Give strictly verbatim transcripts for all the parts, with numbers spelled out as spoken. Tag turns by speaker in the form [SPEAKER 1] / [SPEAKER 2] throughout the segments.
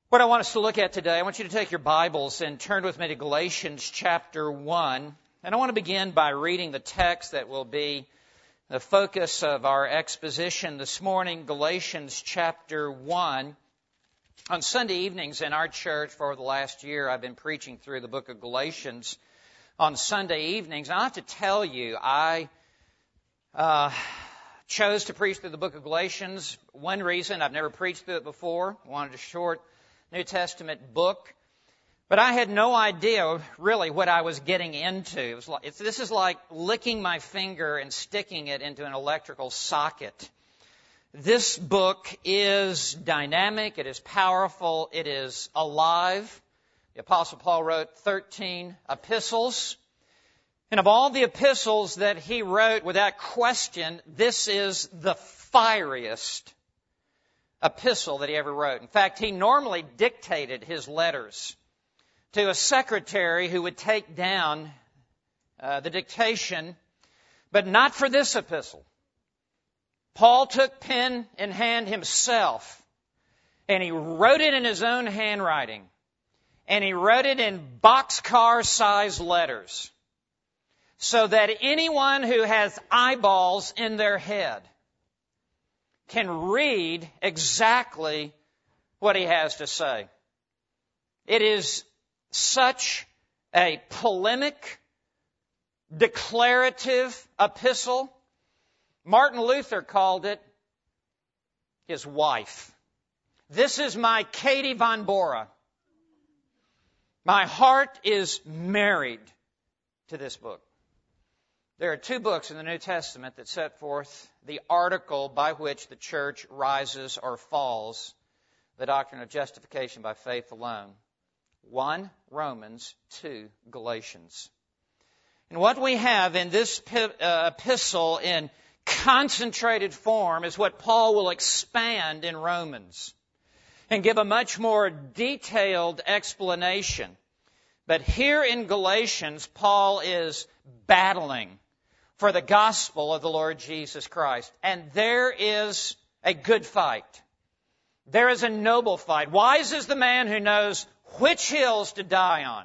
[SPEAKER 1] What I want us to look at today, I want you to take your Bibles and turn with me to Galatians chapter one. And I want to begin by reading the text that will be the focus of our exposition this morning, Galatians chapter one. On Sunday evenings in our church for the last year, I've been preaching through the book of Galatians on Sunday evenings. And I have to tell you, I uh, chose to preach through the book of Galatians. One reason, I've never preached through it before. I wanted a short New Testament book. But I had no idea really what I was getting into. It was like, it's, this is like licking my finger and sticking it into an electrical socket. This book is dynamic, it is powerful, it is alive. The Apostle Paul wrote thirteen epistles. And of all the epistles that he wrote, without question, this is the fieriest epistle that he ever wrote. In fact, he normally dictated his letters to a secretary who would take down uh, the dictation, but not for this epistle. Paul took pen in hand himself, and he wrote it in his own handwriting, and he wrote it in boxcar-sized letters, so that anyone who has eyeballs in their head can read exactly what he has to say. It is such a polemic, declarative epistle. Martin Luther called it his wife. This is my Katie von Bora. My heart is married to this book. There are two books in the New Testament that set forth the article by which the church rises or falls, the doctrine of justification by faith alone. One, Romans, two, Galatians. And what we have in this epistle in concentrated form is what Paul will expand in Romans and give a much more detailed explanation. But here in Galatians, Paul is battling for the gospel of the Lord Jesus Christ. And there is a good fight. There is a noble fight. Wise is the man who knows which hills to die on.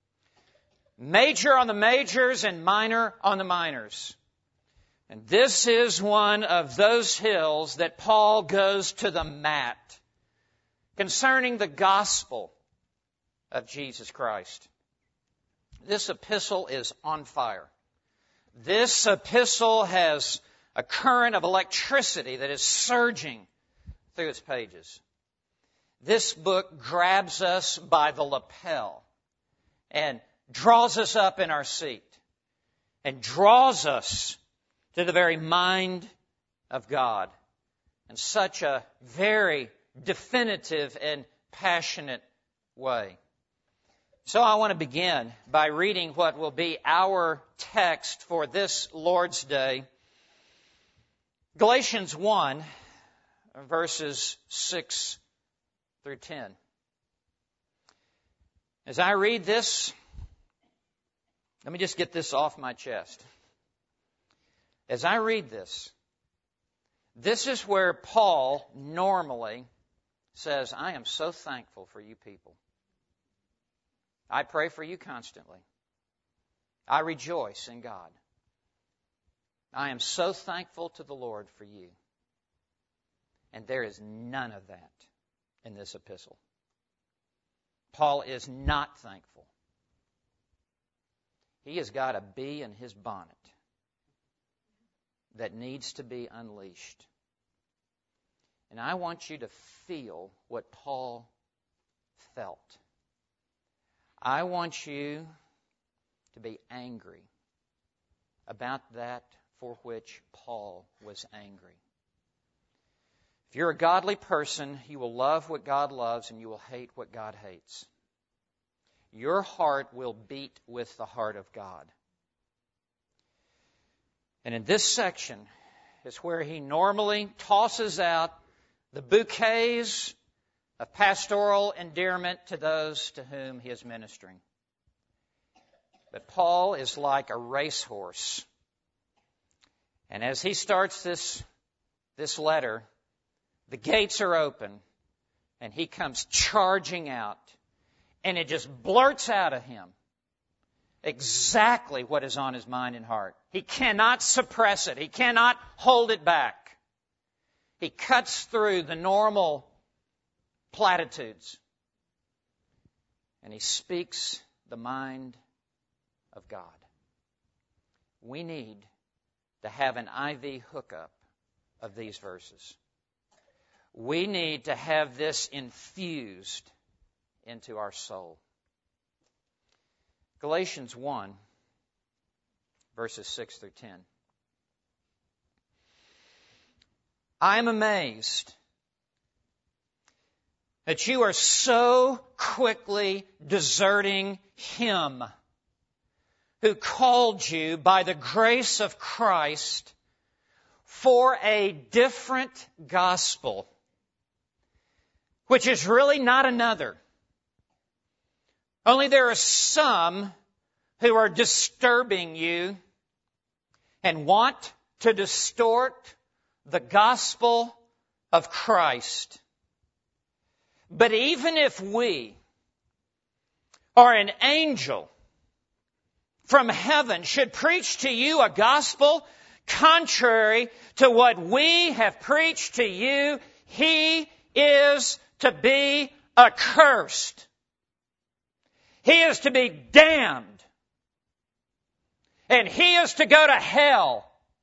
[SPEAKER 1] Major on the majors and minor on the minors. And this is one of those hills that Paul goes to the mat concerning the gospel of Jesus Christ. This epistle is on fire. This epistle has a current of electricity that is surging through its pages. This book grabs us by the lapel and draws us up in our seat and draws us to the very mind of God in such a very definitive and passionate way. So I want to begin by reading what will be our text for this Lord's Day. Galatians one, verses six through ten. As I read this, let me just get this off my chest. As I read this, this is where Paul normally says, I am so thankful for you people. I pray for you constantly. I rejoice in God. I am so thankful to the Lord for you. And there is none of that in this epistle. Paul is not thankful. He has got a bee in his bonnet that needs to be unleashed. And I want you to feel what Paul felt. I want you to be angry about that for which Paul was angry. If you're a godly person, you will love what God loves and you will hate what God hates. Your heart will beat with the heart of God. And in this section is where he normally tosses out the bouquets of pastoral endearment to those to whom he is ministering. But Paul is like a racehorse. And as he starts this, this letter, the gates are open And he comes charging out, and it just blurts out of him exactly what is on his mind and heart. He cannot suppress it. He cannot hold it back. He cuts through the normal platitudes, and he speaks the mind of God. We need to have an I V hookup of these verses. We need to have this infused into our soul. Galatians one, verses six through ten. I am amazed that you are so quickly deserting Him who called you by the grace of Christ for a different gospel, which is really not another. Only there are some who are disturbing you and want to distort the gospel of Christ. But even if we or an angel from heaven should preach to you a gospel contrary to what we have preached to you, he is to be accursed. He is to be damned. And he is to go to hell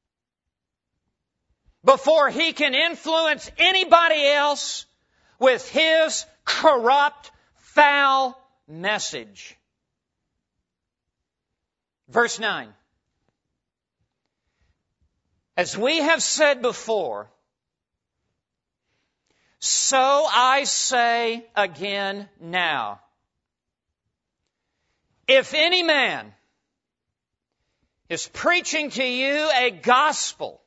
[SPEAKER 1] before he can influence anybody else with his corrupt, foul message. Verse nine. As we have said before, so I say again now. If any man is preaching to you a gospel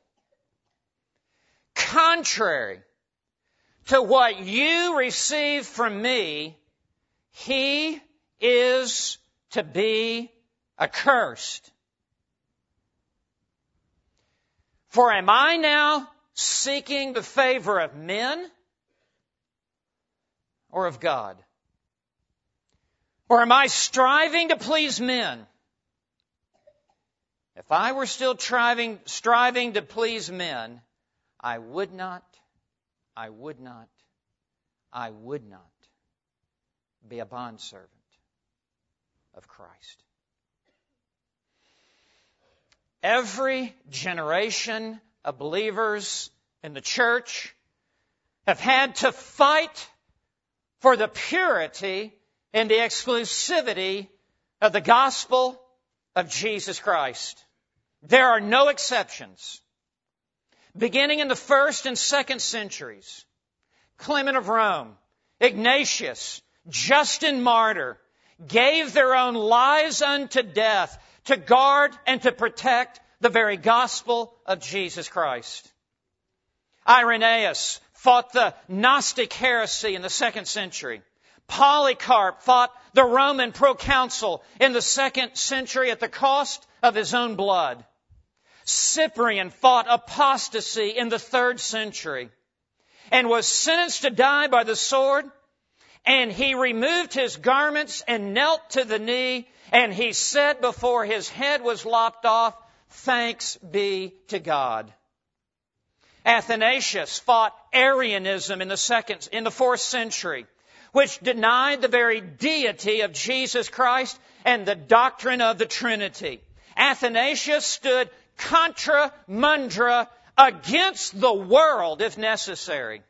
[SPEAKER 1] contrary to what you receive from me, he is to be accursed. For am I now seeking the favor of men or of God? Or am I striving to please men? If I were still striving, striving to please men, I would not, I would not, I would not be a bondservant of Christ. Every generation of believers in the church have had to fight for the purity and the exclusivity of the gospel of Jesus Christ. There are no exceptions. Beginning in the first and second centuries, Clement of Rome, Ignatius, Justin Martyr gave their own lives unto death to guard and to protect the very gospel of Jesus Christ. Irenaeus fought the Gnostic heresy in the second century. Polycarp fought the Roman proconsul in the second century at the cost of his own blood. Cyprian fought apostasy in the third century and was sentenced to die by the sword. And he removed his garments and knelt to the knee, and he said before his head was lopped off, "Thanks be to God." Athanasius fought Arianism in the second, in the fourth century, which denied the very deity of Jesus Christ and the doctrine of the Trinity. Athanasius stood contra mundra against the world if necessary.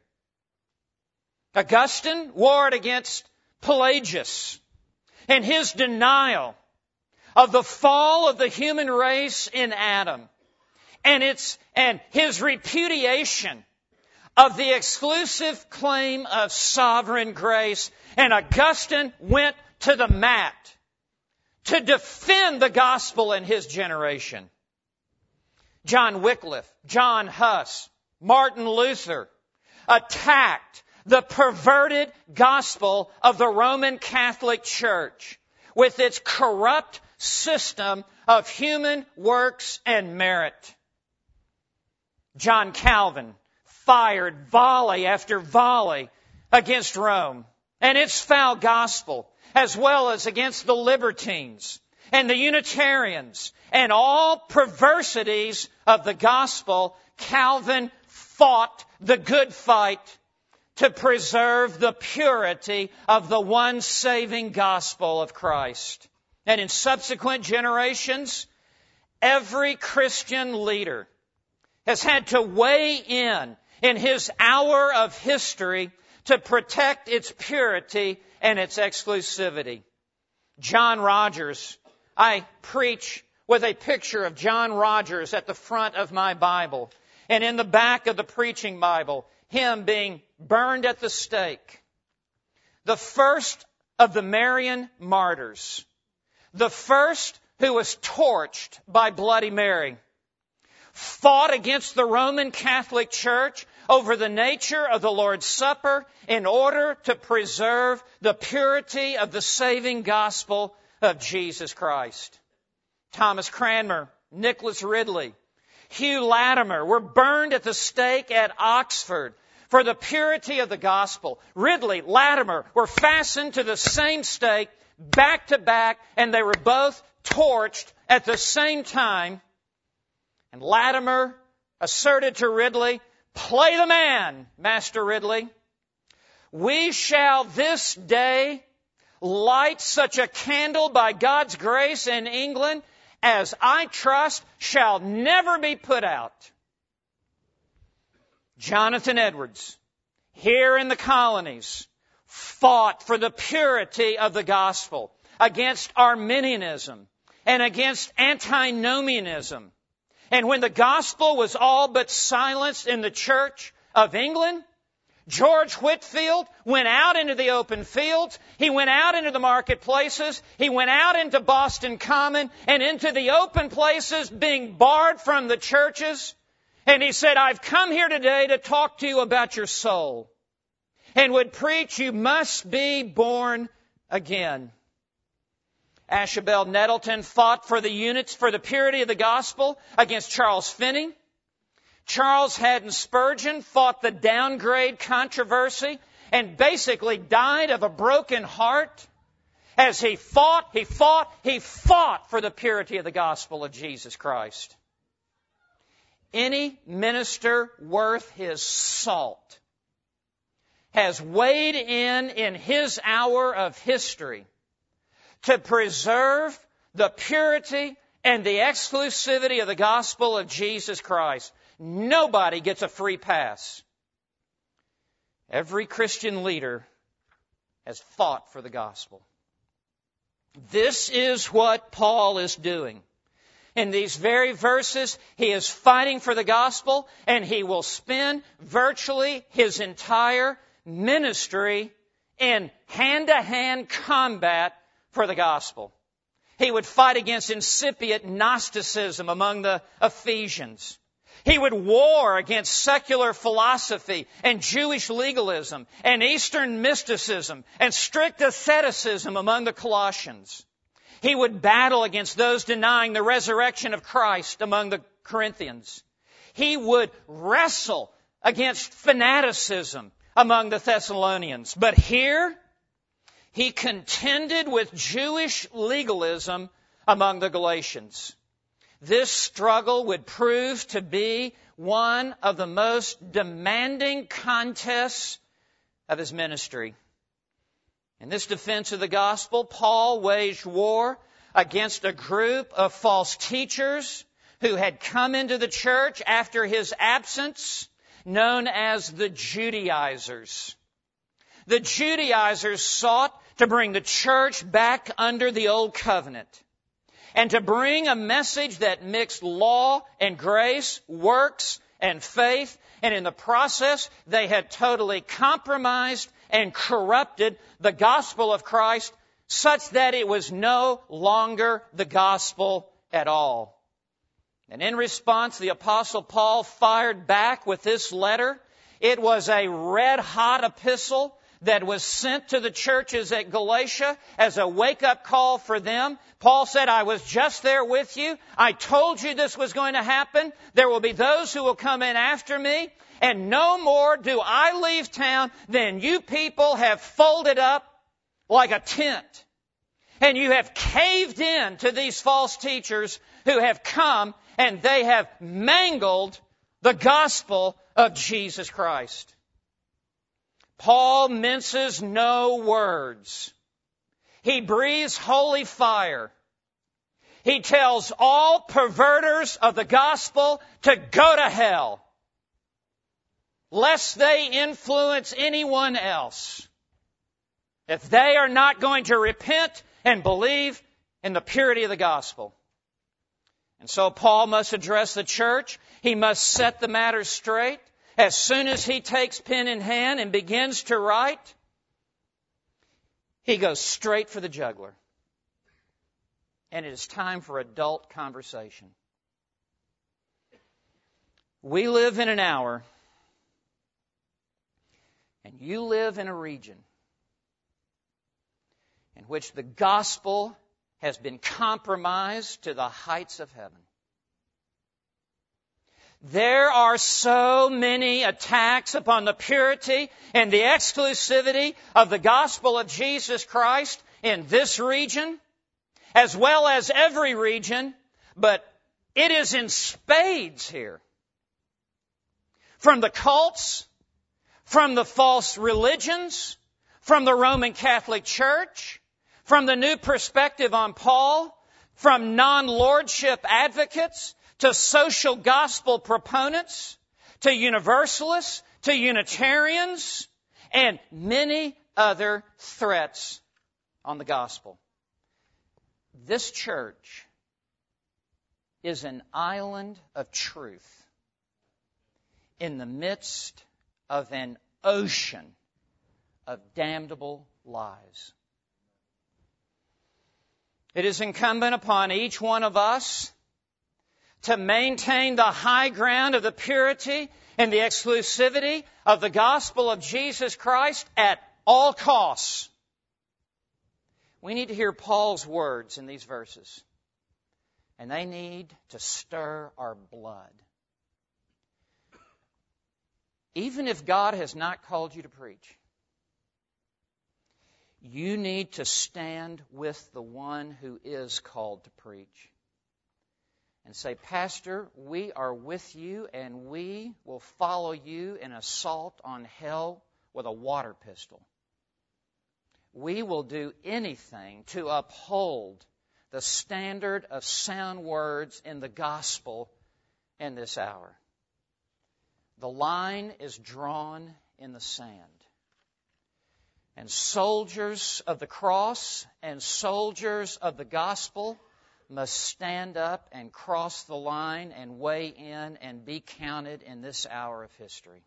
[SPEAKER 1] Augustine warred against Pelagius and his denial of the fall of the human race in Adam, and its and his repudiation of the exclusive claim of sovereign grace. And Augustine went to the mat to defend the gospel in his generation. John Wycliffe, John Huss, Martin Luther attacked the perverted gospel of the Roman Catholic Church with its corrupt system of human works and merit. John Calvin fired volley after volley against Rome and its foul gospel, as well as against the libertines and the Unitarians and all perversities of the gospel, Calvin fought the good fight to preserve the purity of the one saving gospel of Christ. And in subsequent generations, every Christian leader has had to weigh in in his hour of history to protect its purity and its exclusivity. John Rogers, I preach with a picture of John Rogers at the front of my Bible, and in the back of the preaching Bible, him being burned at the stake. The first of the Marian martyrs, the first who was torched by Bloody Mary, fought against the Roman Catholic Church over the nature of the Lord's Supper in order to preserve the purity of the saving gospel of Jesus Christ. Thomas Cranmer, Nicholas Ridley, Hugh Latimer were burned at the stake at Oxford for the purity of the gospel. Ridley, Latimer were fastened to the same stake back to back, and they were both torched at the same time. And Latimer asserted to Ridley, "Play the man, Master Ridley. We shall this day light such a candle by God's grace in England as I trust shall never be put out." Jonathan Edwards, here in the colonies, fought for the purity of the gospel against Arminianism and against antinomianism. And when the gospel was all but silenced in the Church of England, George Whitefield went out into the open fields. He went out into the marketplaces. He went out into Boston Common and into the open places being barred from the churches. And he said, "I've come here today to talk to you about your soul." And would preach, "You must be born again." Ashabel Nettleton fought for the units, for the purity of the gospel against Charles Finney. Charles Haddon Spurgeon fought the downgrade controversy and basically died of a broken heart as he fought, he fought, he fought for the purity of the gospel of Jesus Christ. Any minister worth his salt has weighed in in his hour of history to preserve the purity and the exclusivity of the gospel of Jesus Christ. Nobody gets a free pass. Every Christian leader has fought for the gospel. This is what Paul is doing. In these very verses, he is fighting for the gospel, and he will spend virtually his entire ministry in hand-to-hand combat for the gospel. He would fight against incipient Gnosticism among the Ephesians. He would war against secular philosophy and Jewish legalism and Eastern mysticism and strict asceticism among the Colossians. He would battle against those denying the resurrection of Christ among the Corinthians. He would wrestle against fanaticism among the Thessalonians. But here, he contended with Jewish legalism among the Galatians. This struggle would prove to be one of the most demanding contests of his ministry. In this defense of the gospel, Paul waged war against a group of false teachers who had come into the church after his absence, known as the Judaizers. The Judaizers sought to bring the church back under the old covenant and to bring a message that mixed law and grace, works and faith, and in the process they had totally compromised and corrupted the gospel of Christ such that it was no longer the gospel at all. And in response, the Apostle Paul fired back with this letter. It was a red-hot epistle that was sent to the churches at Galatia as a wake-up call for them. Paul said, I was just there with you. I told you this was going to happen. There will be those who will come in after me. And no more do I leave town than you people have folded up like a tent. And you have caved in to these false teachers who have come and they have mangled the gospel of Jesus Christ. Paul minces no words. He breathes holy fire. He tells all perverters of the gospel to go to hell, lest they influence anyone else, if they are not going to repent and believe in the purity of the gospel. And so Paul must address the church. He must set the matter straight. As soon as he takes pen in hand and begins to write, he goes straight for the jugular. And it is time for adult conversation. We live in an hour, and you live in a region in which the gospel has been compromised to the heights of heaven. There are so many attacks upon the purity and the exclusivity of the gospel of Jesus Christ in this region, as well as every region, but it is in spades here. From the cults, from the false religions, from the Roman Catholic Church, from the new perspective on Paul, from non-lordship advocates, to social gospel proponents, to universalists, to Unitarians, and many other threats on the gospel. This church is an island of truth in the midst of an ocean of damnable lies. It is incumbent upon each one of us to maintain the high ground of the purity and the exclusivity of the gospel of Jesus Christ at all costs. We need to hear Paul's words in these verses, and they need to stir our blood. Even if God has not called you to preach, you need to stand with the one who is called to preach and say, Pastor, we are with you and we will follow you in assault on hell with a water pistol. We will do anything to uphold the standard of sound words in the gospel in this hour. The line is drawn in the sand. And soldiers of the cross and soldiers of the gospel must stand up and cross the line and weigh in and be counted in this hour of history.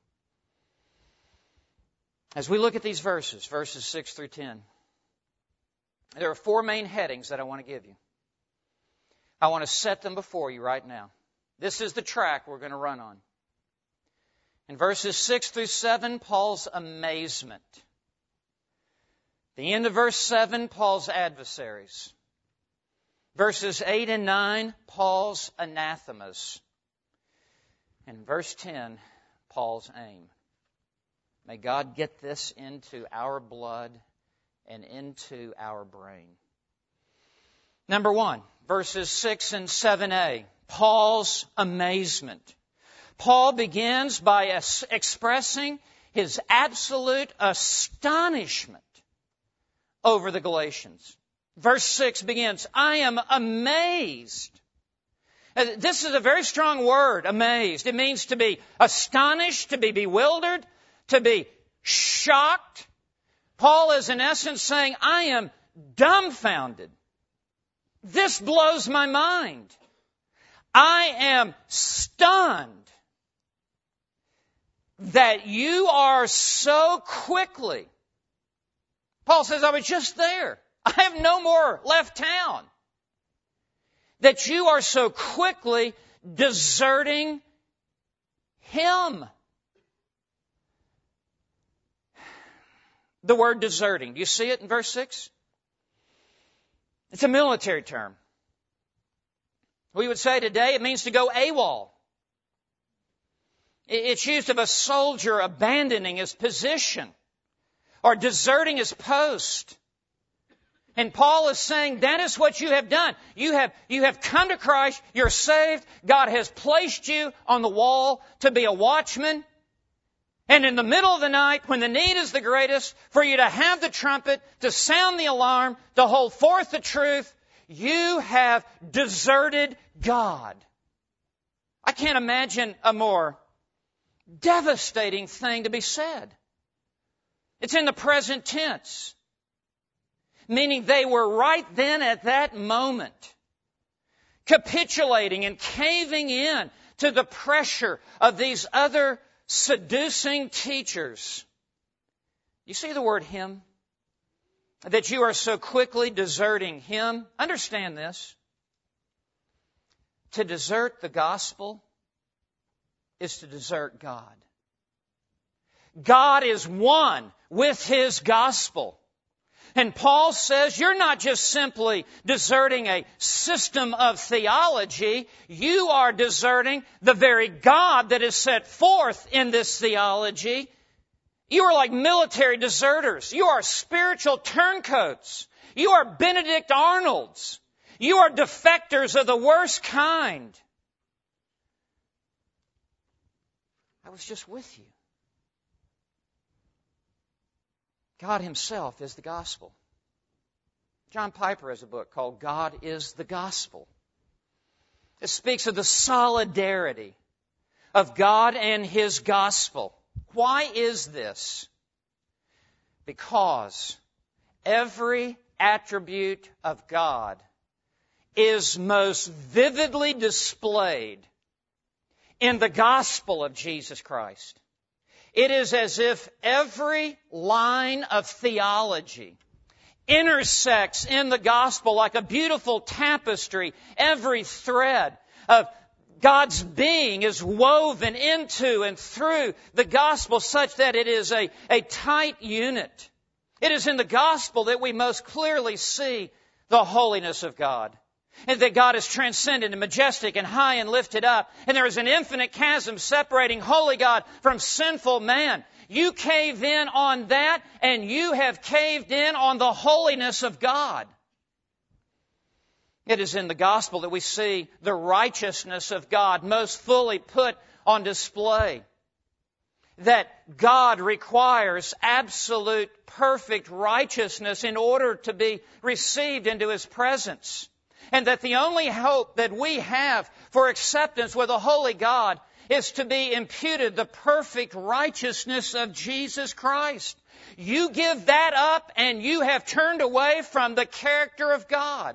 [SPEAKER 1] As we look at these verses, verses six through ten, there are four main headings that I want to give you. I want to set them before you right now. This is the track we're going to run on. In verses six through seven, Paul's amazement. The end of verse seven, Paul's adversaries. Verses eight and nine, Paul's anathemas. And verse ten, Paul's aim. May God get this into our blood and into our brain. Number one, verses six and seven a, Paul's amazement. Paul begins by expressing his absolute astonishment over the Galatians. Verse six begins, I am amazed. This is a very strong word, amazed. It means to be astonished, to be bewildered, to be shocked. Paul is in essence saying, I am dumbfounded. This blows my mind. I am stunned that you are so quickly. Paul says, I was just there. I have no more left town. That you are so quickly deserting Him. the word deserting. Do you see it in verse six? It's a military term. We would say today it means to go AWOL. It's used of a soldier abandoning his position or deserting his post. And Paul is saying that is what you have done. You have, you have come to Christ. You're saved. God has placed you on the wall to be a watchman. And in the middle of the night, when the need is the greatest, for you to have the trumpet, to sound the alarm, to hold forth the truth, you have deserted God. I can't imagine a more devastating thing to be said. It's in the present tense, meaning they were right then at that moment capitulating and caving in to the pressure of these other seducing teachers. You see the word him? That you are so quickly deserting him. Understand this. To desert the gospel is to desert God. God is one with his gospel. And Paul says you're not just simply deserting a system of theology, you are deserting the very God that is set forth in this theology. You are like military deserters. You are spiritual turncoats. You are Benedict Arnolds. You are defectors of the worst kind. I was just with you. God himself is the gospel. John Piper has a book called God is the Gospel. It speaks of the solidarity of God and his gospel. Why is this? Because every attribute of God is most vividly displayed in the gospel of Jesus Christ. It is as if every line of theology intersects in the gospel like a beautiful tapestry. Every thread of God's being is woven into and through the gospel such that it is a, a tight unit. It is in the gospel that we most clearly see the holiness of God. And that God is transcendent and majestic and high and lifted up. And there is an infinite chasm separating holy God from sinful man. You cave in on that, and you have caved in on the holiness of God. It is in the gospel that we see the righteousness of God most fully put on display. That God requires absolute, perfect righteousness in order to be received into his presence. And that the only hope that we have for acceptance with a holy God is to be imputed the perfect righteousness of Jesus Christ. You give that up and you have turned away from the character of God.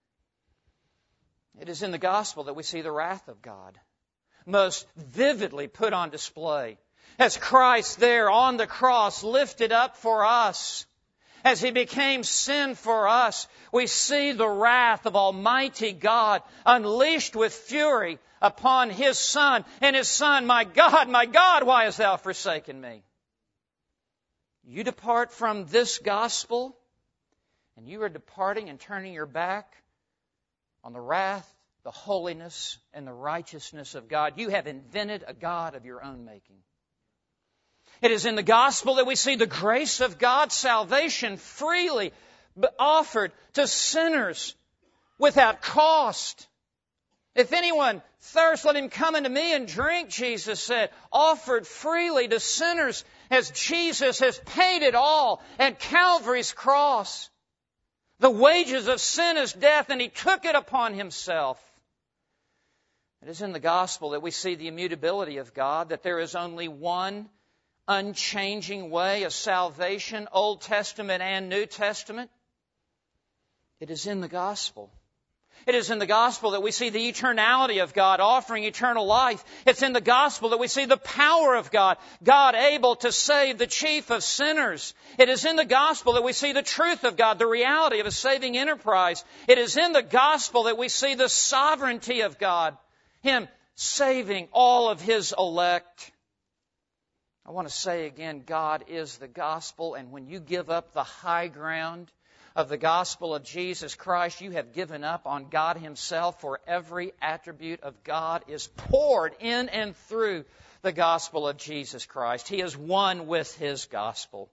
[SPEAKER 1] It is in the gospel that we see the wrath of God most vividly put on display. As Christ there on the cross lifted up for us, as he became sin for us, we see the wrath of Almighty God unleashed with fury upon his Son. And his Son, my God, my God, why hast thou forsaken me? You depart from this gospel, and you are departing and turning your back on the wrath, the holiness, and the righteousness of God. You have invented a God of your own making. It is in the gospel that we see the grace of God, salvation freely offered to sinners without cost. If anyone thirsts, let him come unto me and drink, Jesus said, offered freely to sinners as Jesus has paid it all at Calvary's cross. The wages of sin is death, and he took it upon himself. It is in the gospel that we see the immutability of God, that there is only one unchanging way of salvation, Old Testament and New Testament. It is in the gospel. It is in the gospel that we see the eternality of God offering eternal life. It's in the gospel that we see the power of God, God able to save the chief of sinners. It is in the gospel that we see the truth of God, the reality of a saving enterprise. It is in the gospel that we see the sovereignty of God, him saving all of his elect. I want to say again, God is the gospel, and when you give up the high ground of the gospel of Jesus Christ, you have given up on God Himself, for every attribute of God is poured in and through the gospel of Jesus Christ. He is one with His gospel.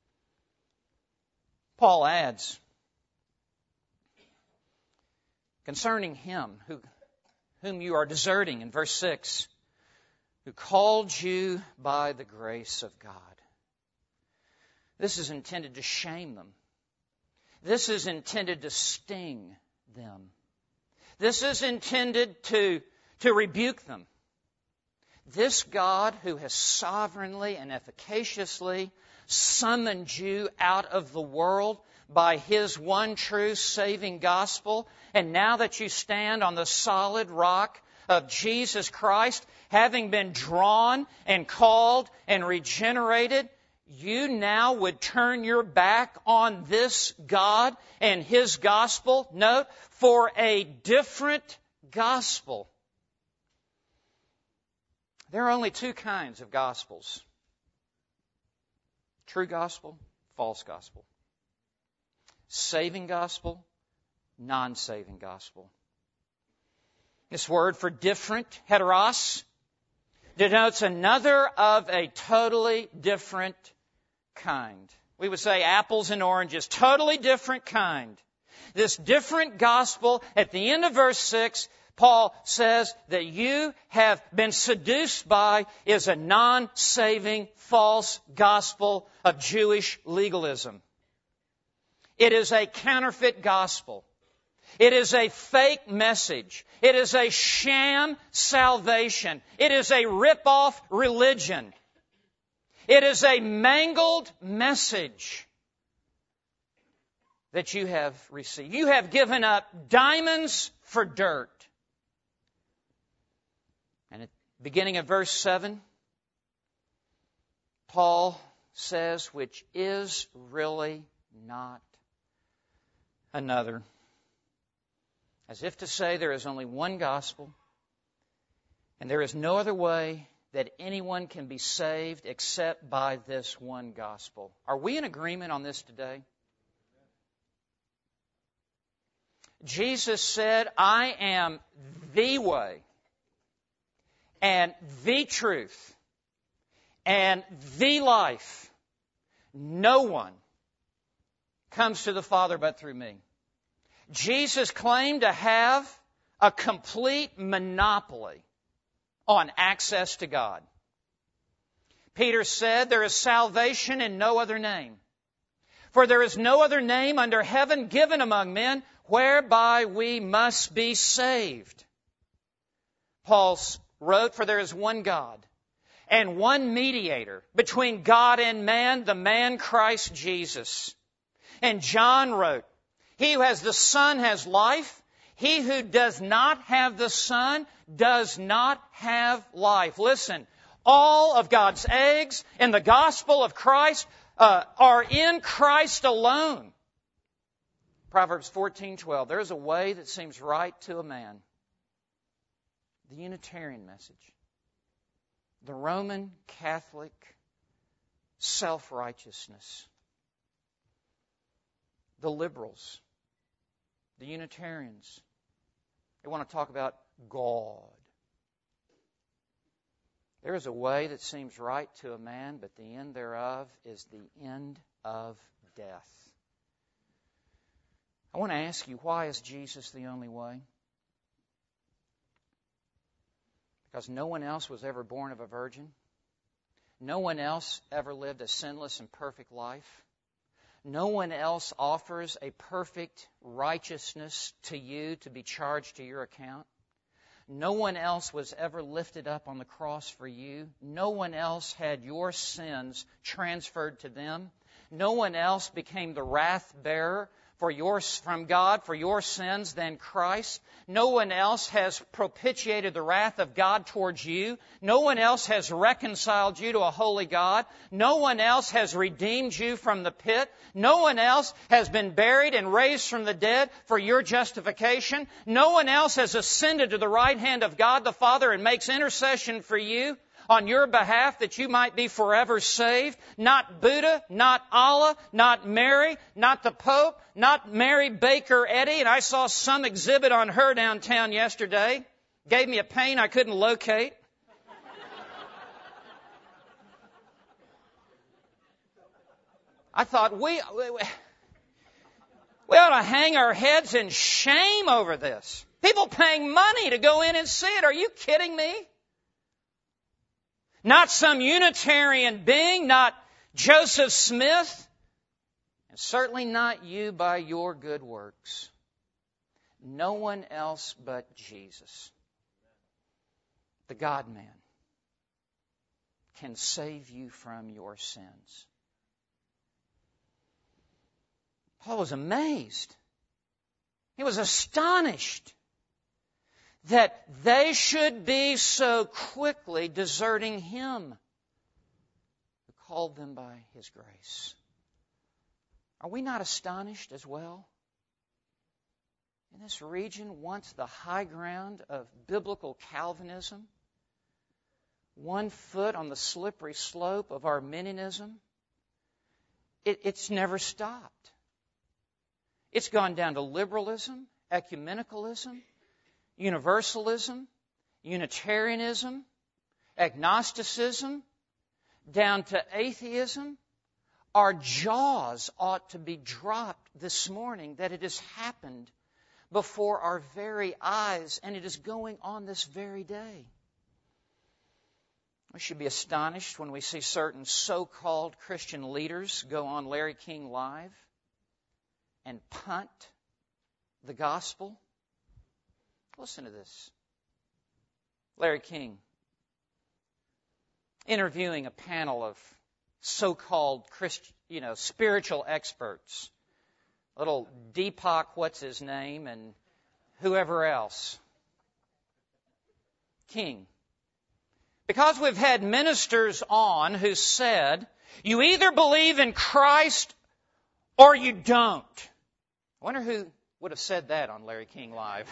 [SPEAKER 1] Paul adds, concerning Him who, whom you are deserting, in verse six, who called you by the grace of God. This is intended to shame them. This is intended to sting them. This is intended to, to rebuke them. This God who has sovereignly and efficaciously summoned you out of the world by His one true saving gospel, and now that you stand on the solid rock of Jesus Christ, having been drawn and called and regenerated, you now would turn your back on this God and His gospel, note, for a different gospel. There are only two kinds of gospels: true gospel, false gospel. Saving gospel, non-saving gospel. This word for different, heteros, denotes another of a totally different kind. We would say apples and oranges, totally different kind. This different gospel, at the end of verse six, Paul says that you have been seduced by is a non-saving, false gospel of Jewish legalism. It is a counterfeit gospel. It is a fake message. It is a sham salvation. It is a rip-off religion. It is a mangled message that you have received. You have given up diamonds for dirt. And at the beginning of verse seven, Paul says, which is really not another. As if to say there is only one gospel, and there is no other way that anyone can be saved except by this one gospel. Are we in agreement on this today? Jesus said, I am the way and the truth and the life. No one comes to the Father but through me. Jesus claimed to have a complete monopoly on access to God. Peter said, there is salvation in no other name. For there is no other name under heaven given among men whereby we must be saved. Paul wrote, for there is one God and one mediator between God and man, the man Christ Jesus. And John wrote, he who has the Son has life. He who does not have the Son does not have life. Listen, all of God's eggs in the gospel of Christ uh, are in Christ alone. Proverbs fourteen twelve. There is a way that seems right to a man. The Unitarian message. The Roman Catholic self-righteousness. The liberals. The Unitarians. They want to talk about God. There is a way that seems right to a man, but the end thereof is the end of death. I want to ask you, why is Jesus the only way? Because no one else was ever born of a virgin. No one else ever lived a sinless and perfect life. No one else offers a perfect righteousness to you to be charged to your account. No one else was ever lifted up on the cross for you. No one else had your sins transferred to them. No one else became the wrath bearer for your, from God for your sins than Christ. No one else has propitiated the wrath of God towards you. No one else has reconciled you to a holy God. No one else has redeemed you from the pit. No one else has been buried and raised from the dead for your justification. No one else has ascended to the right hand of God the Father and makes intercession for you. on your behalf that you might be forever saved. Not Buddha, not Allah, not Mary, not the Pope, not Mary Baker Eddy. And I saw some exhibit on her downtown yesterday. Gave me a pain I couldn't locate. I thought, we, we, we ought to hang our heads in shame over this. People paying money to go in and see it. Are you kidding me? Not some Unitarian being, not Joseph Smith, and certainly not you by your good works. No one else but Jesus, the God-man, can save you from your sins. Paul was amazed. He was astonished that they should be so quickly deserting Him who called them by His grace. Are we not astonished as well? In this region, once the high ground of biblical Calvinism, one foot on the slippery slope of Arminianism, it, it's never stopped. It's gone down to liberalism, ecumenicalism, universalism, Unitarianism, agnosticism, down to atheism. Our jaws ought to be dropped this morning that it has happened before our very eyes, and it is going on this very day. We should be astonished when we see certain so-called Christian leaders go on Larry King Live and punt the gospel. Listen to this. Larry King interviewing a panel of so-called Christian, you know, spiritual experts. Little Deepak, what's his name, and whoever else. King. Because we've had ministers on who said, you either believe in Christ or you don't. I wonder who would have said that on Larry King Live.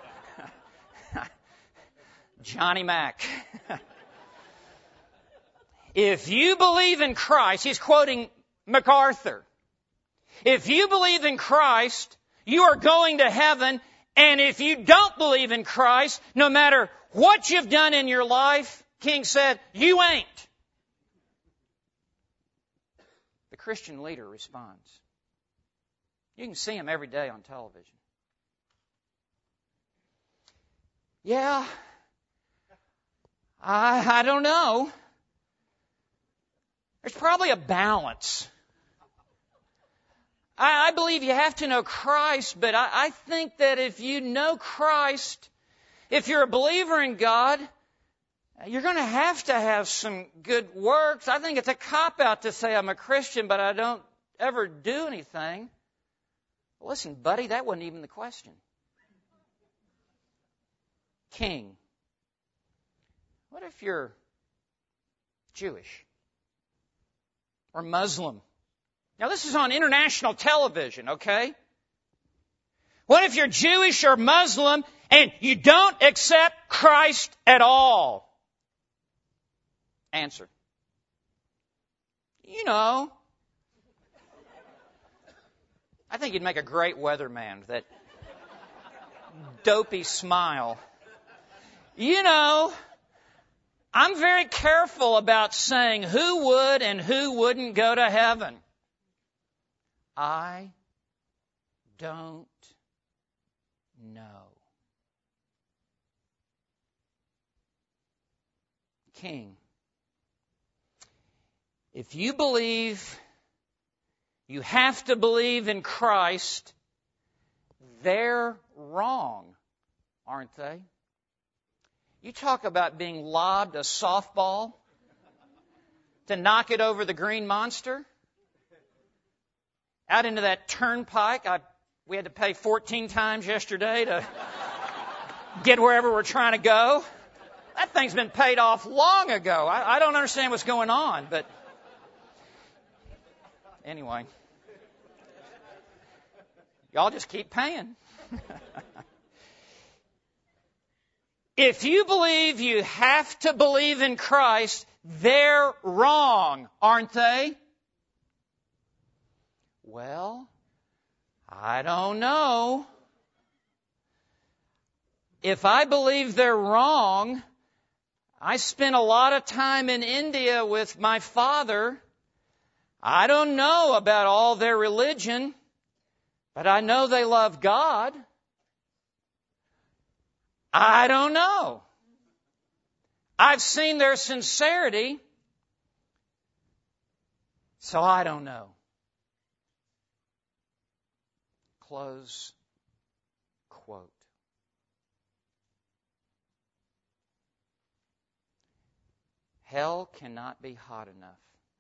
[SPEAKER 1] Johnny Mack. If you believe in Christ, he's quoting MacArthur. If you believe in Christ, you are going to heaven. And if you don't believe in Christ, no matter what you've done in your life, King said, you ain't. The Christian leader responds. You can see him every day on television. Yeah, I, I don't know. There's probably a balance. I, I believe you have to know Christ, but I, I think that if you know Christ, if you're a believer in God, you're going to have to have some good works. I think it's a cop-out to say I'm a Christian, but I don't ever do anything. Listen, buddy, that wasn't even the question. King, what if you're Jewish or Muslim? Now, this is on international television, okay? What if you're Jewish or Muslim and you don't accept Christ at all? Answer. You know. I think you'd make a great weatherman, that dopey smile. You know, I'm very careful about saying who would and who wouldn't go to heaven. I don't know. King, if you believe you have to believe in Christ, they're wrong, aren't they? You talk about being lobbed a softball to knock it over the green monster. Out into that turnpike, I, we had to pay fourteen times yesterday to get wherever we're trying to go. That thing's been paid off long ago. I, I don't understand what's going on, but anyway. Y'all just keep paying. If you believe you have to believe in Christ, they're wrong, aren't they? Well, I don't know. If I believe they're wrong, I spent a lot of time in India with my father. I don't know about all their religion, but I know they love God. I don't know. I've seen their sincerity, so I don't know. Close quote. Hell cannot be hot enough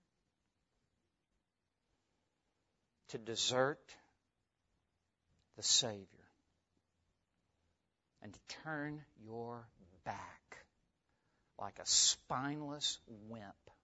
[SPEAKER 1] to desert the Savior and to turn your back like a spineless wimp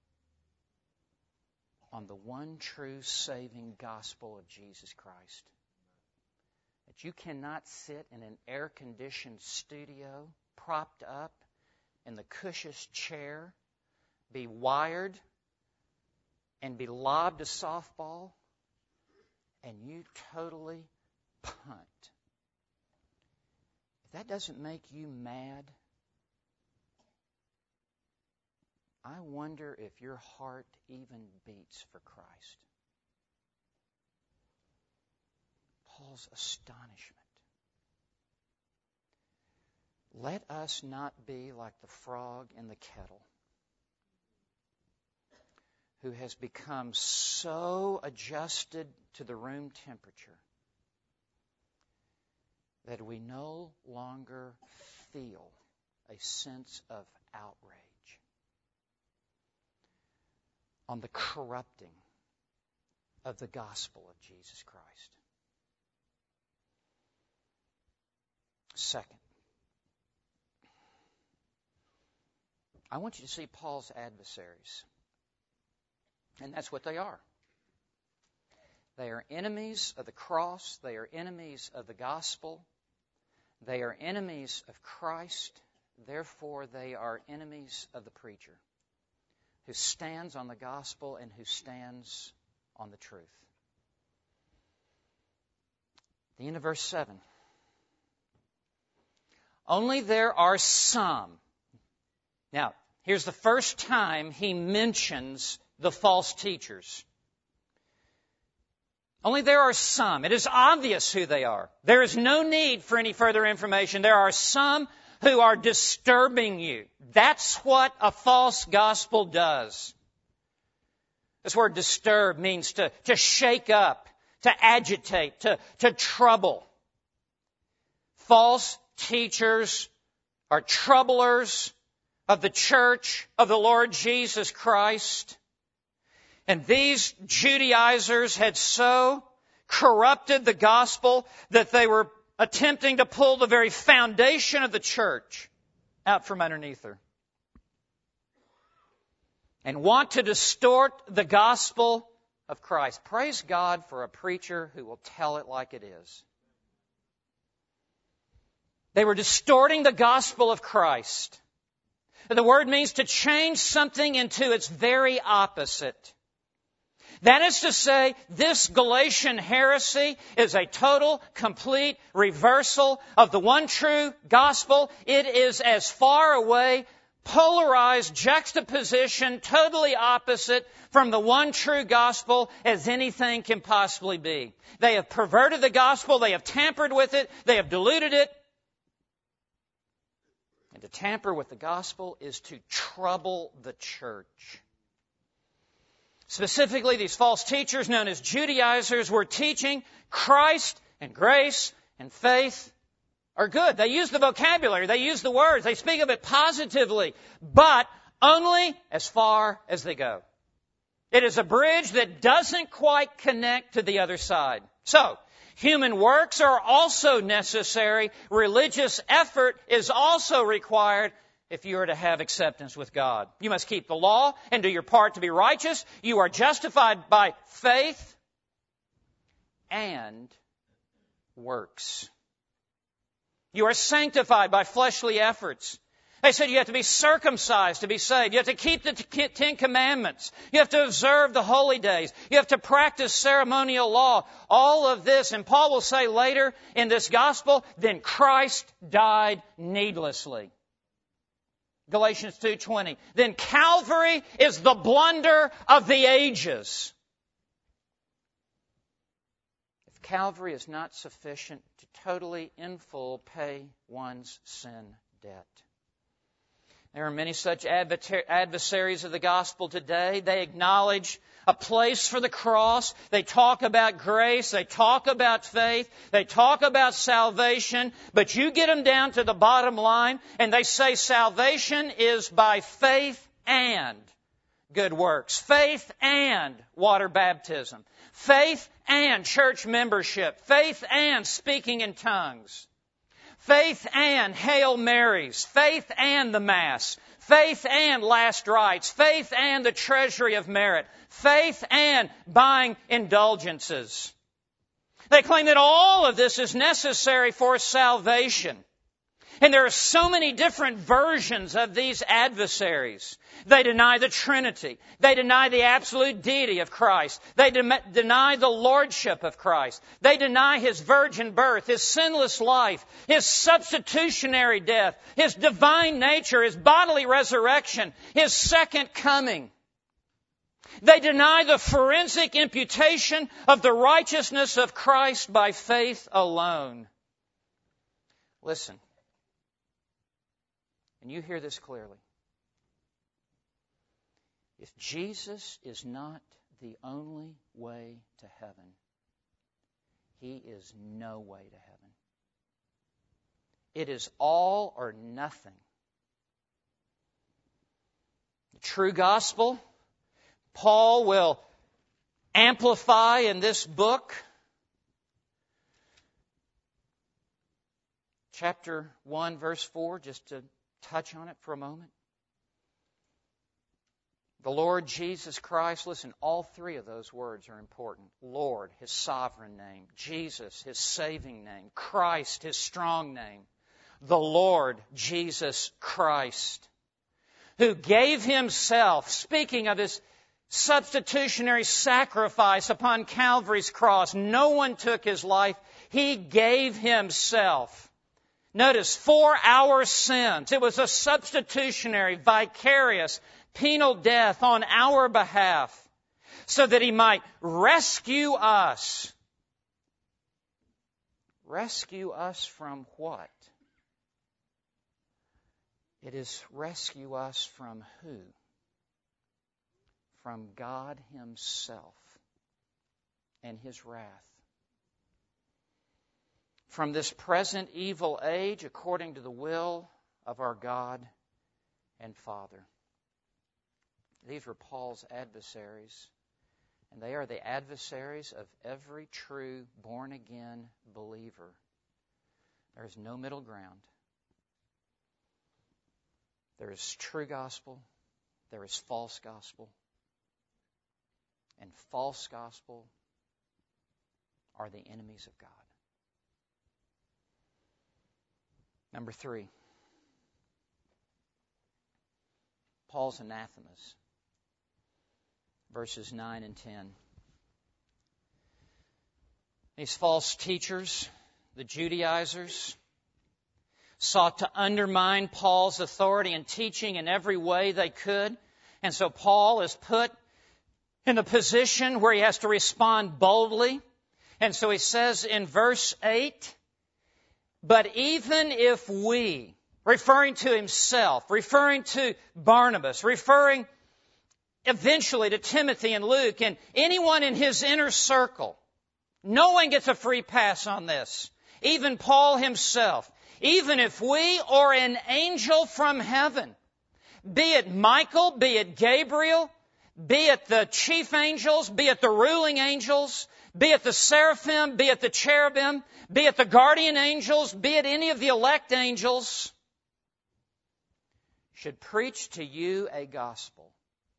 [SPEAKER 1] on the one true saving gospel of Jesus Christ. That you cannot sit in an air-conditioned studio, propped up in the cushioned chair, be wired, and be lobbed a softball, and you totally punt. If that doesn't make you mad, I wonder if your heart even beats for Christ. Paul's astonishment. Let us not be like the frog in the kettle, who has become so adjusted to the room temperature that we no longer feel a sense of outrage on the corrupting of the gospel of Jesus Christ. Second, I want you to see Paul's adversaries. And that's what they are. They are enemies of the cross. They are enemies of the gospel. They are enemies of Christ. Therefore, they are enemies of the preacher who stands on the gospel and who stands on the truth. The end of verse seven. Only there are some. Now, here's the first time he mentions the false teachers. Only there are some. It is obvious who they are. There is no need for any further information. There are some who are disturbing you. That's what a false gospel does. This word disturb means to, to shake up, to agitate, to, to trouble. False teachers are troublers of the church of the Lord Jesus Christ. And these Judaizers had so corrupted the gospel that they were attempting to pull the very foundation of the church out from underneath her. And want to distort the gospel of Christ. Praise God for a preacher who will tell it like it is. They were distorting the gospel of Christ. The word means to change something into its very opposite. That is to say, this Galatian heresy is a total, complete reversal of the one true gospel. It is as far away, polarized juxtaposition, totally opposite from the one true gospel as anything can possibly be. They have perverted the gospel. They have tampered with it. They have diluted it. And to tamper with the gospel is to trouble the church. Specifically, these false teachers known as Judaizers were teaching Christ and grace and faith are good. They use the vocabulary. They use the words. They speak of it positively, but only as far as they go. It is a bridge that doesn't quite connect to the other side. So, human works are also necessary. Religious effort is also required if you are to have acceptance with God. You must keep the law and do your part to be righteous. You are justified by faith and works. You are sanctified by fleshly efforts. They said you have to be circumcised to be saved. You have to keep the Ten Commandments. You have to observe the holy days. You have to practice ceremonial law. All of this. And Paul will say later in this gospel, then Christ died needlessly. Galatians two twenty. Then Calvary is the blunder of the ages. If Calvary is not sufficient to totally in full pay one's sin debt. There are many such adversaries of the gospel today. They acknowledge a place for the cross. They talk about grace. They talk about faith. They talk about salvation. But you get them down to the bottom line, and they say salvation is by faith and good works. Faith and water baptism. Faith and church membership. Faith and speaking in tongues. Faith and Hail Marys. Faith and the Mass. Faith and last rites. Faith and the treasury of merit. Faith and buying indulgences. They claim that all of this is necessary for salvation. And there are so many different versions of these adversaries. They deny the Trinity. They deny the absolute deity of Christ. They de- deny the lordship of Christ. They deny His virgin birth, His sinless life, His substitutionary death, His divine nature, His bodily resurrection, His second coming. They deny the forensic imputation of the righteousness of Christ by faith alone. Listen. And you hear this clearly. If Jesus is not the only way to heaven, He is no way to heaven. It is all or nothing. The true gospel, Paul will amplify in this book. Chapter one, verse four, just to touch on it for a moment. The Lord Jesus Christ, listen, all three of those words are important. Lord, His sovereign name. Jesus, His saving name. Christ, His strong name. The Lord Jesus Christ, who gave Himself, speaking of His substitutionary sacrifice upon Calvary's cross. No one took His life. He gave Himself. Notice, for our sins. It was a substitutionary, vicarious, penal death on our behalf so that He might rescue us. Rescue us from what? It is rescue us from who? From God Himself and His wrath. From this present evil age according to the will of our God and Father. These were Paul's adversaries, and they are the adversaries of every true born-again believer. There is no middle ground. There is true gospel. There is false gospel. And false gospel are the enemies of God. Number three, Paul's anathemas, verses nine and ten. These false teachers, the Judaizers, sought to undermine Paul's authority and teaching in every way they could. And so Paul is put in a position where he has to respond boldly. And so he says in verse eight, but even if we, referring to himself, referring to Barnabas, referring eventually to Timothy and Luke and anyone in his inner circle, no one gets a free pass on this. Even Paul himself. Even if we or an angel from heaven, be it Michael, be it Gabriel, be it the chief angels, be it the ruling angels, be it the seraphim, be it the cherubim, be it the guardian angels, be it any of the elect angels, should preach to you a gospel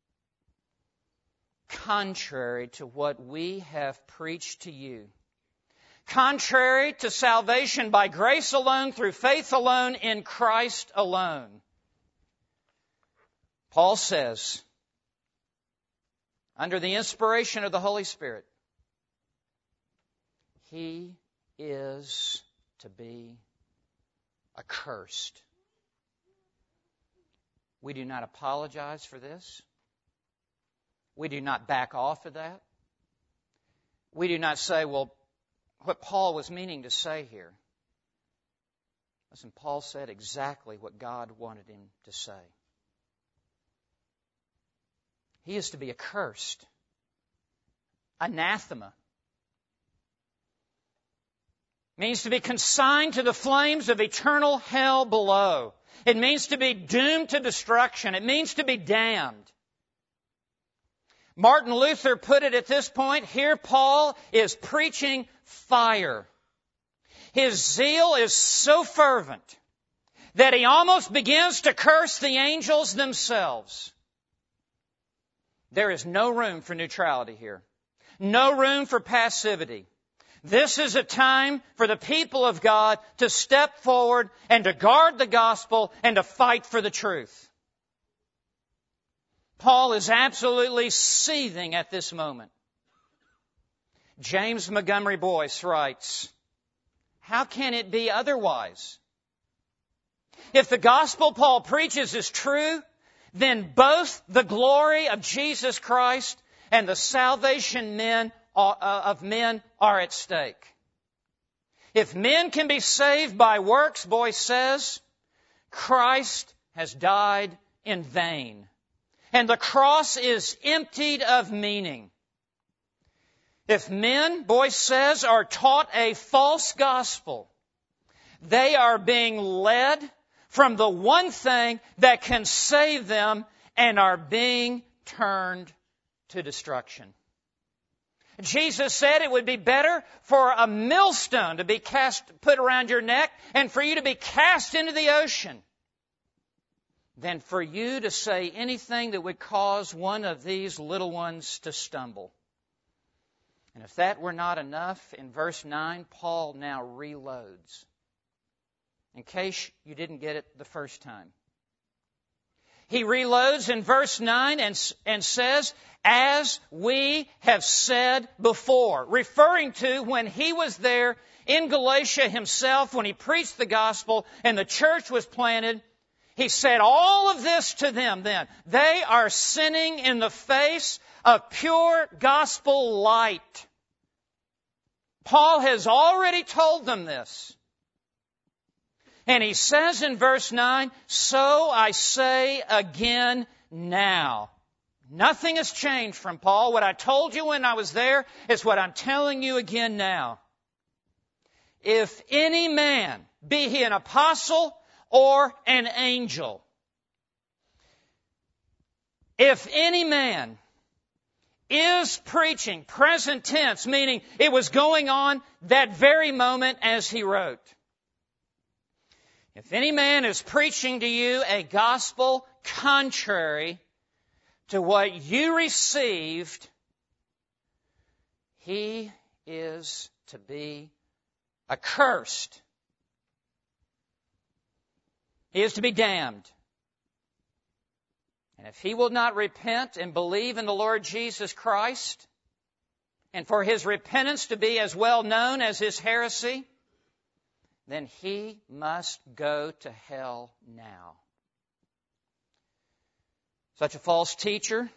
[SPEAKER 1] contrary to what we have preached to you, contrary to salvation by grace alone, through faith alone, in Christ alone. Paul says, under the inspiration of the Holy Spirit, he is to be accursed. We do not apologize for this. We do not back off of that. We do not say, well, what Paul was meaning to say here. Listen, Paul said exactly what God wanted him to say. He is to be accursed. Anathema. Means to be consigned to the flames of eternal hell below. It means to be doomed to destruction. It means to be damned. Martin Luther put it at this point. Here Paul is preaching fire. His zeal is so fervent that he almost begins to curse the angels themselves. There is no room for neutrality here. No room for passivity. This is a time for the people of God to step forward and to guard the gospel and to fight for the truth. Paul is absolutely seething at this moment. James Montgomery Boyce writes, how can it be otherwise? If the gospel Paul preaches is true, then both the glory of Jesus Christ and the salvation men of men are at stake. If men can be saved by works, Boyce says, Christ has died in vain, and the cross is emptied of meaning. If men, Boyce says, are taught a false gospel, they are being led from the one thing that can save them and are being turned to destruction. Jesus said it would be better for a millstone to be cast, put around your neck and for you to be cast into the ocean than for you to say anything that would cause one of these little ones to stumble. And if that were not enough, in verse nine, Paul now reloads. In case you didn't get it the first time. He reloads in verse nine and, and says, as we have said before, referring to when he was there in Galatia himself, when he preached the gospel and the church was planted. He said all of this to them then. They are sinning in the face of pure gospel light. Paul has already told them this. And he says in verse nine, so I say again now. Nothing has changed from Paul. What I told you when I was there is what I'm telling you again now. If any man, be he an apostle or an angel, if any man is preaching, present tense, meaning it was going on that very moment as he wrote. If any man is preaching to you a gospel contrary to what you received, he is to be accursed. He is to be damned. And if he will not repent and believe in the Lord Jesus Christ, and for his repentance to be as well known as his heresy, then he must go to hell now. Such a false teacher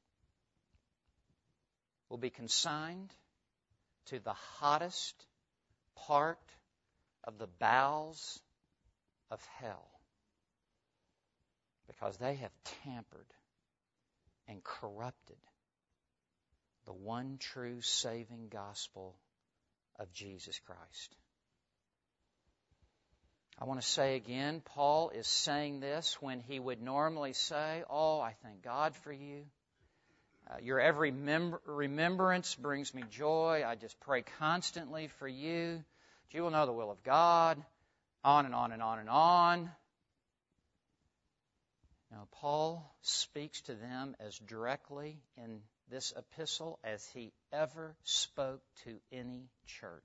[SPEAKER 1] will be consigned to the hottest part of the bowels of hell because they have tampered and corrupted the one true saving gospel of Jesus Christ. I want to say again, Paul is saying this when he would normally say, oh, I thank God for you. Uh, your every mem- remembrance brings me joy. I just pray constantly for you, that you will know the will of God, on and on and on and on. Now, Paul speaks to them as directly in this epistle as he ever spoke to any church.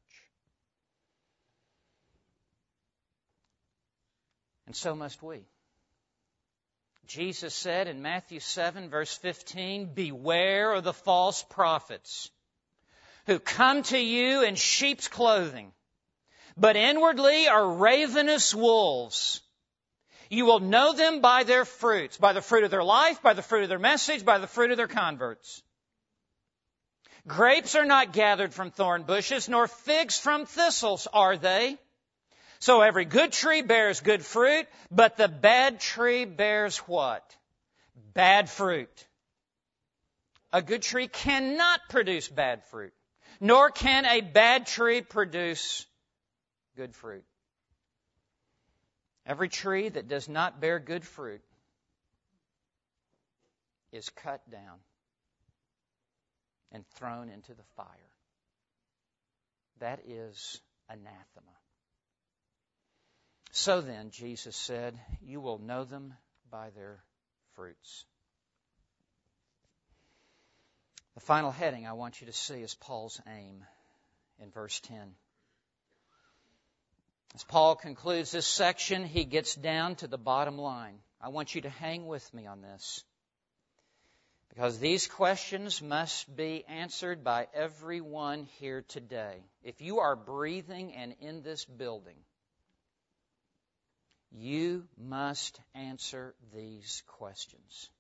[SPEAKER 1] And so must we. Jesus said in Matthew seven, verse fifteen, "Beware of the false prophets who come to you in sheep's clothing, but inwardly are ravenous wolves. You will know them by their fruits, by the fruit of their life, by the fruit of their message, by the fruit of their converts. Grapes are not gathered from thorn bushes, nor figs from thistles, are they? So every good tree bears good fruit, but the bad tree bears what? Bad fruit. A good tree cannot produce bad fruit, nor can a bad tree produce good fruit. Every tree that does not bear good fruit is cut down and thrown into the fire. That is anathema. So then, Jesus said, you will know them by their fruits. The final heading I want you to see is Paul's aim in verse ten. As Paul concludes this section, he gets down to the bottom line. I want you to hang with me on this, because these questions must be answered by everyone here today. If you are breathing and in this building, you must answer these questions.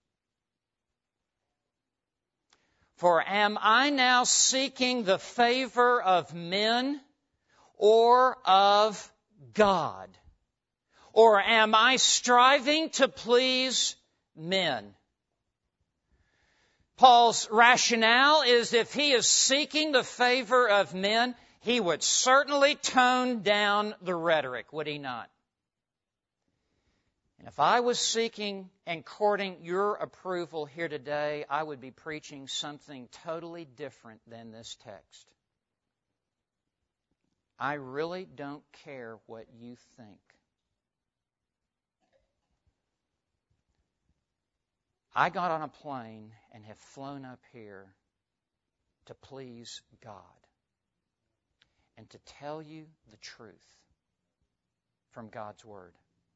[SPEAKER 1] For am I now seeking the favor of men or of God? Or am I striving to please men? Paul's rationale is if he is seeking the favor of men, he would certainly tone down the rhetoric, would he not? And if I was seeking and courting your approval here today, I would be preaching something totally different than this text. I really don't care what you think. I got on a plane and have flown up here to please God and to tell you the truth from God's Word.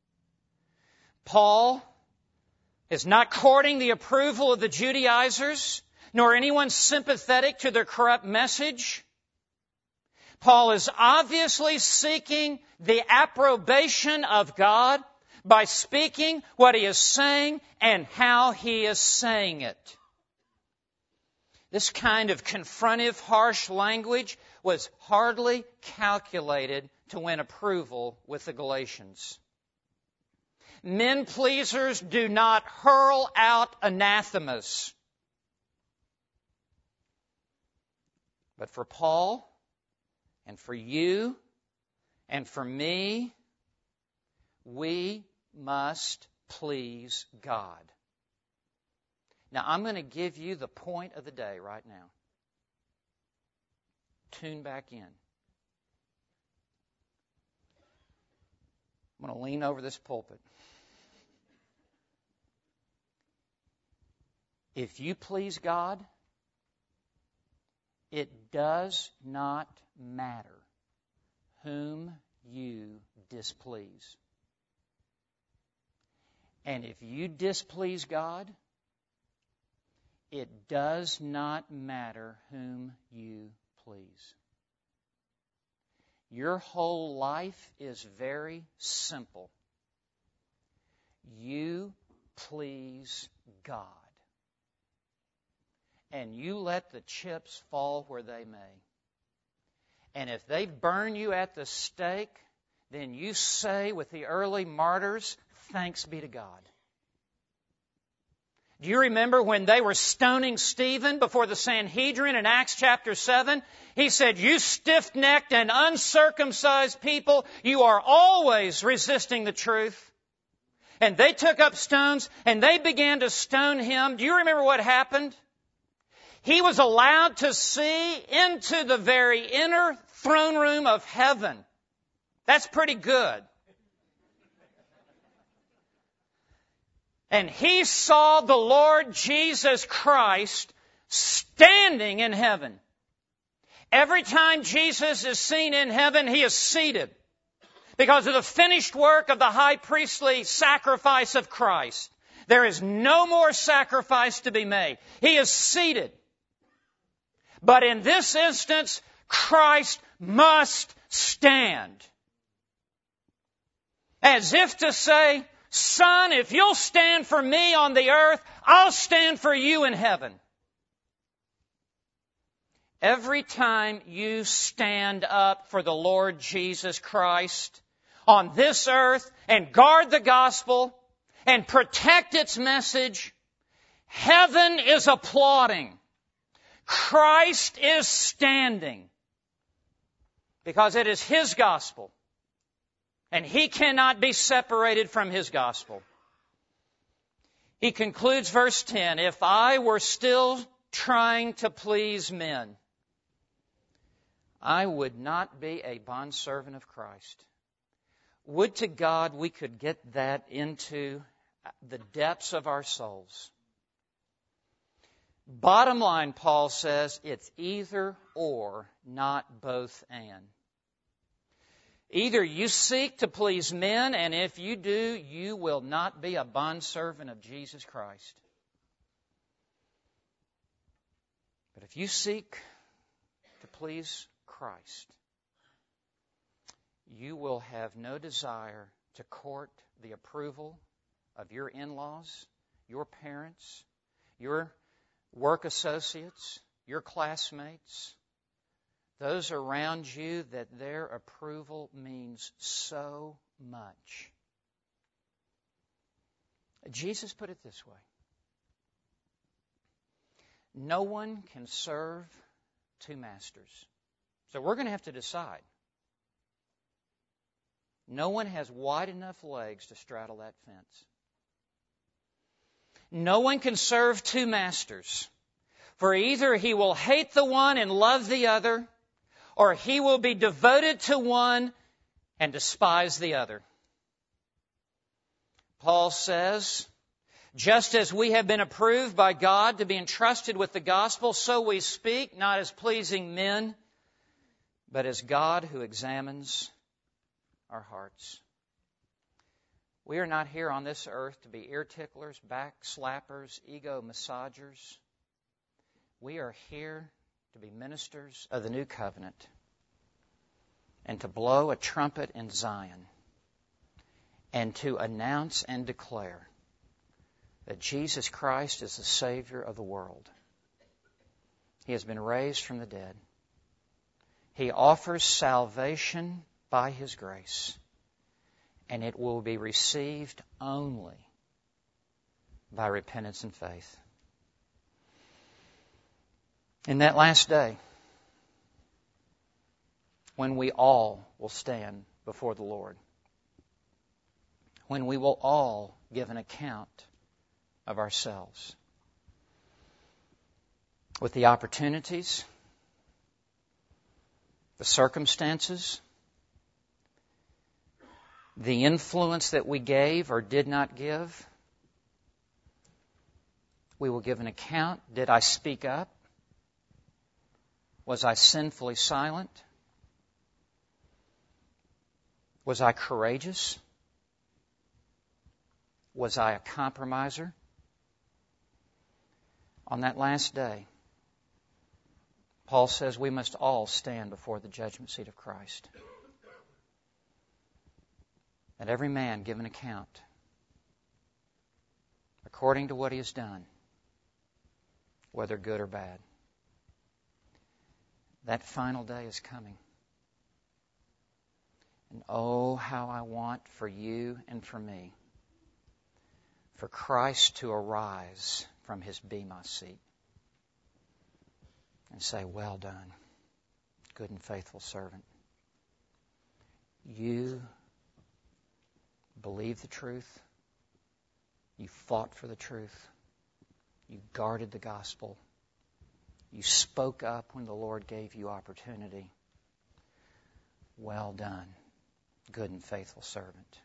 [SPEAKER 1] Paul is not courting the approval of the Judaizers, nor anyone sympathetic to their corrupt message. Paul is obviously seeking the approbation of God by speaking what he is saying and how he is saying it. This kind of confrontive, harsh language was hardly calculated to win approval with the Galatians. Men pleasers do not hurl out anathemas. But for Paul, and for you, and for me, we must please God. Now, I'm going to give you the point of the day right now. Tune back in. I'm going to lean over this pulpit. If you please God, it does not matter whom you displease. And if you displease God, it does not matter whom you please. Your whole life is very simple. You please God. And you let the chips fall where they may. And if they burn you at the stake, then you say with the early martyrs, thanks be to God. Do you remember when they were stoning Stephen before the Sanhedrin in Acts chapter seven? He said, you stiff-necked and uncircumcised people, you are always resisting the truth. And they took up stones and they began to stone him. Do you remember what happened? He was allowed to see into the very inner throne room of heaven. That's pretty good. And he saw the Lord Jesus Christ standing in heaven. Every time Jesus is seen in heaven, he is seated because of the finished work of the high priestly sacrifice of Christ. There is no more sacrifice to be made. He is seated. But in this instance, Christ must stand. As if to say, Son, if you'll stand for me on the earth, I'll stand for you in heaven. Every time you stand up for the Lord Jesus Christ on this earth and guard the gospel and protect its message, heaven is applauding. Christ is standing because it is His gospel, and He cannot be separated from His gospel. He concludes verse ten, if I were still trying to please men, I would not be a bondservant of Christ. Would to God we could get that into the depths of our souls. Bottom line, Paul says, it's either or, not both and. Either you seek to please men, and if you do, you will not be a bondservant of Jesus Christ. But if you seek to please Christ, you will have no desire to court the approval of your in-laws, your parents, your work associates, your classmates, those around you that their approval means so much. Jesus put it this way. No one can serve two masters. So we're going to have to decide. No one has wide enough legs to straddle that fence. No one can serve two masters, for either he will hate the one and love the other, or he will be devoted to one and despise the other. Paul says, just as we have been approved by God to be entrusted with the gospel, so we speak, not as pleasing men, but as God who examines our hearts. We are not here on this earth to be ear ticklers, back slappers, ego massagers. We are here to be ministers of the new covenant and to blow a trumpet in Zion and to announce and declare that Jesus Christ is the Savior of the world. He has been raised from the dead. He offers salvation by His grace, and it will be received only by repentance and faith. In that last day, when we all will stand before the Lord, when we will all give an account of ourselves, with the opportunities, the circumstances, the influence that we gave or did not give, we will give an account. Did I speak up? Was I sinfully silent? Was I courageous? Was I a compromiser? On that last day, Paul says we must all stand before the judgment seat of Christ. And every man give an account according to what he has done, whether good or bad. That final day is coming. And oh, how I want for you and for me, for Christ to arise from His bema seat and say, well done, good and faithful servant. You believed the truth. You fought for the truth. You guarded the gospel. You spoke up when the Lord gave you opportunity. Well done, good and faithful servant.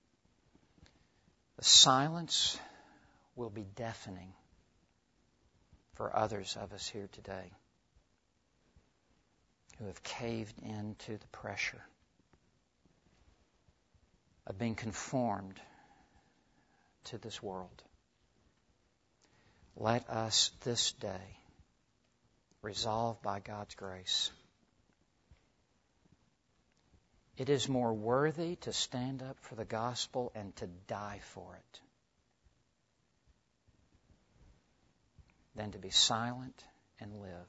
[SPEAKER 1] The silence will be deafening for others of us here today who have caved into the pressure of being conformed to this world. Let us this day resolve by God's grace. It is more worthy to stand up for the gospel and to die for it than to be silent and live.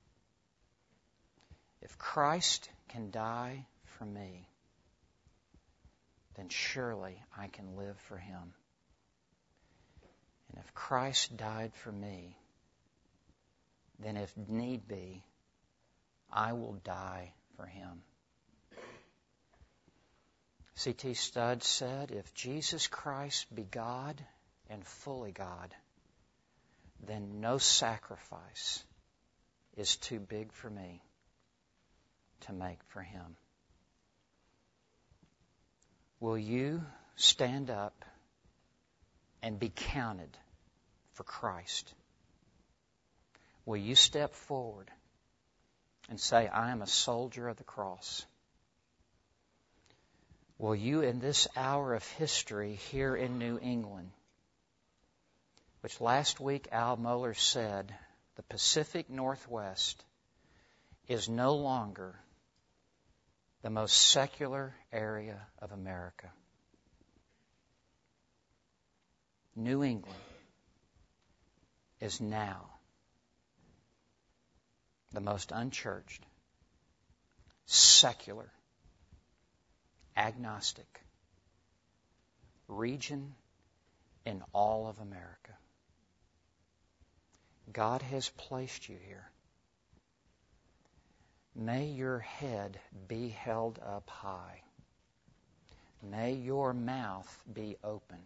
[SPEAKER 1] If Christ can die for me, then surely I can live for Him. And if Christ died for me, then if need be, I will die for Him. C T Studd said, if Jesus Christ be God and fully God, then no sacrifice is too big for me to make for Him. Will you stand up and be counted for Christ? Will you step forward and say, I am a soldier of the cross? Will you, in this hour of history here in New England, which last week Al Mohler said the Pacific Northwest is no longer the most secular area of America. New England is now the most unchurched, secular, agnostic region in all of America. God has placed you here. May your head be held up high. May your mouth be open.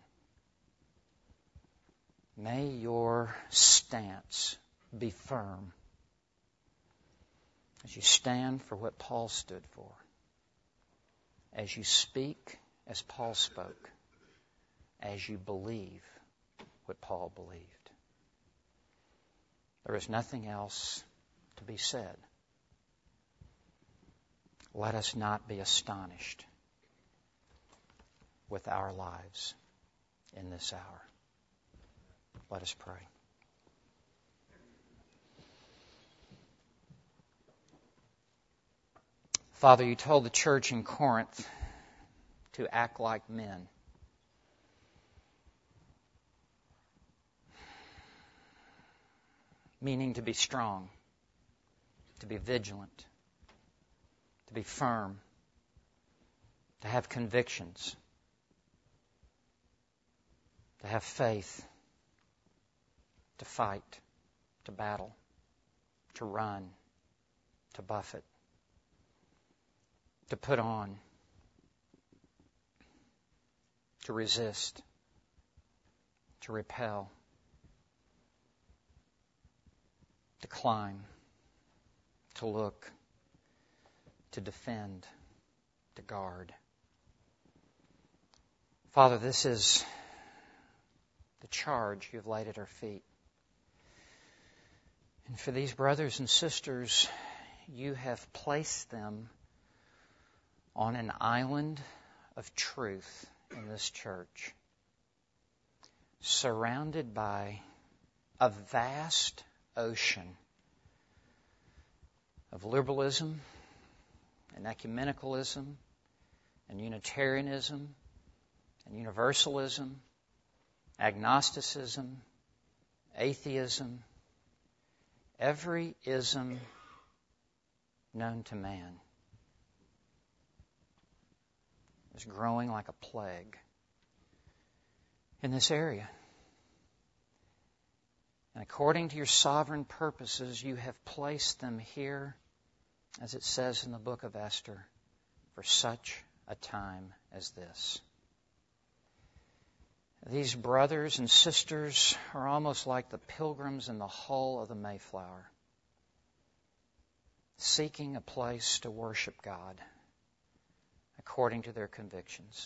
[SPEAKER 1] May your stance be firm as you stand for what Paul stood for, as you speak as Paul spoke, as you believe what Paul believed. There is nothing else to be said. Let us not be astonished with our lives in this hour. Let us pray. Father, you told the church in Corinth to act like men. Meaning to be strong, to be vigilant, to be firm, to have convictions, to have faith, to fight, to battle, to run, to buffet, to put on, to resist, to repel, to climb, to look, to defend, to guard. Father, this is the charge you've laid at our feet. And for these brothers and sisters, you have placed them on an island of truth in this church, surrounded by a vast ocean of liberalism and ecumenicalism and Unitarianism and universalism, agnosticism, atheism, every ism known to man is growing like a plague in this area. And according to your sovereign purposes, you have placed them here, as it says in the book of Esther, for such a time as this. These brothers and sisters are almost like the pilgrims in the hull of the Mayflower, seeking a place to worship God according to their convictions.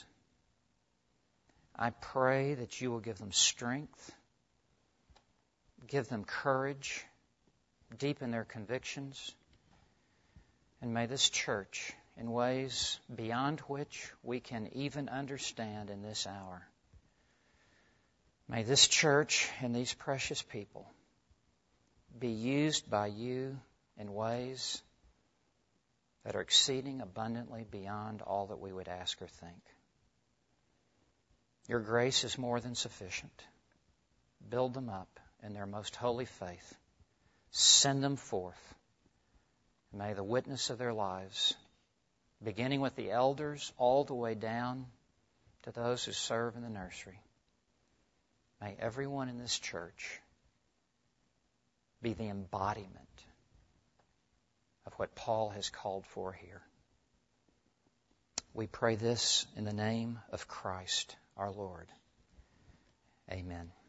[SPEAKER 1] I pray that you will give them strength, give them courage, deepen their convictions, and may this church, in ways beyond which we can even understand in this hour, May this church and these precious people be used by you in ways that are exceeding abundantly beyond all that we would ask or think. Your grace is more than sufficient. Build them up in their most holy faith. Send them forth. May the witness of their lives, beginning with the elders all the way down to those who serve in the nursery, may everyone in this church be the embodiment of what Paul has called for here. We pray this in the name of Christ our Lord. Amen.